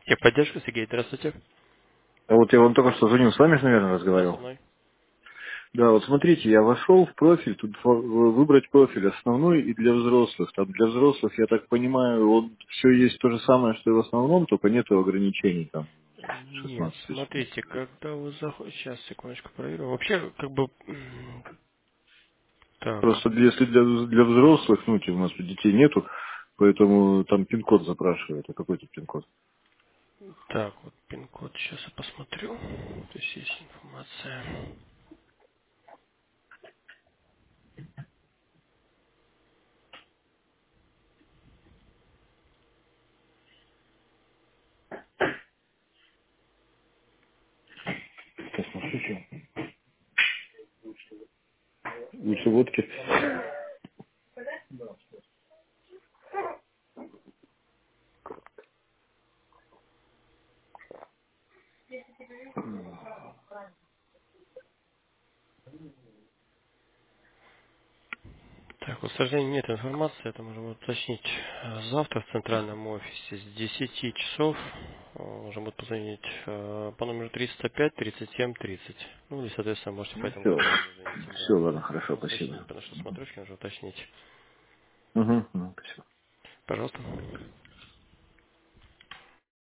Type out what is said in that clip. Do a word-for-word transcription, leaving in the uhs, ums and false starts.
Техподдержка, Сергей, здравствуйте. А вот я вам только что звонил, с вами же, наверное, Да, со разговаривал. мной. Да, вот смотрите, я вошел в профиль, тут фо- выбрать профиль основной и для взрослых. Там для взрослых, я так понимаю, он все есть то же самое, что и в основном, только нету ограничений там Нет, шестнадцать смотрите, восемнадцать. когда вы заходите... Сейчас, секундочку, проверю. Вообще, как бы... м, Так, Просто для- если для, для взрослых, ну, типа, у нас детей нету, поэтому там пин-код запрашивают. А какой тут пин-код? так, вот пин-код сейчас я посмотрю. То есть есть информация. Посмотрите. Лучше водки. Так, вот, к сожалению, нет информации, это можем уточнить э, завтра в центральном офисе с десяти часов. Э, Можем вот позвонить э, по номеру триста пять тридцать семь тридцать. Ну, или, соответственно, можете по этому Все. номеру звоните, Все, да. ладно, хорошо, Ну, спасибо. уточнить, потому что смотрю, что нужно уточнить. Угу, спасибо. Пожалуйста.